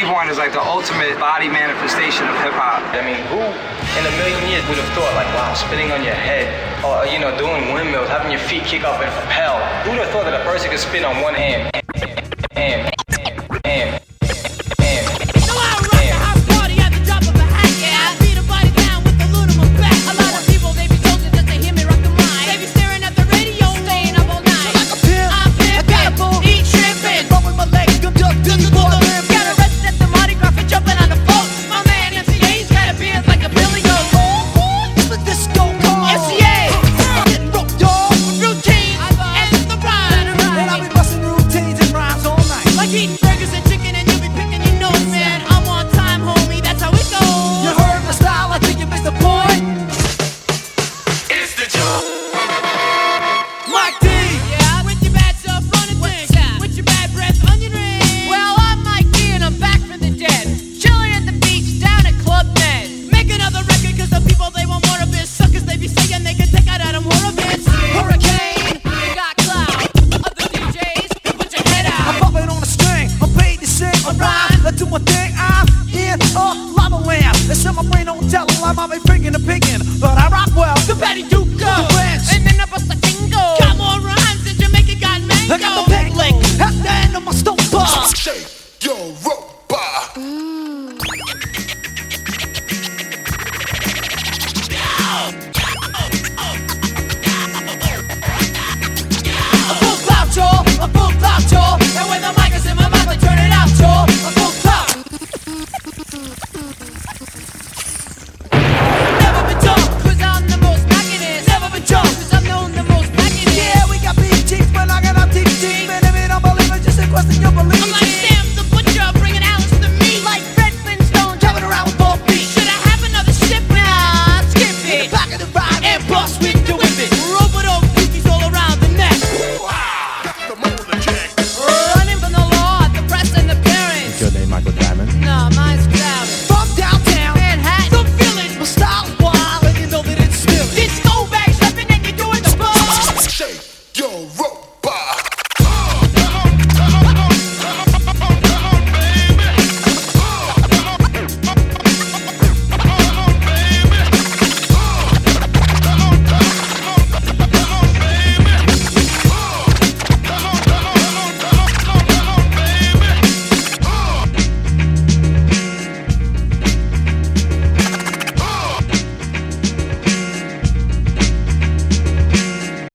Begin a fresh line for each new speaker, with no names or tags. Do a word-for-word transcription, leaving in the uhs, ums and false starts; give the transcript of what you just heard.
B-Born is like the ultimate body manifestation of hip-hop.
I mean, who in a million years would have thought, like, wow, spitting on your head, or, you know, doing windmills, having your feet kick up and propel? Who would have thought that a person could spit on one hand? hand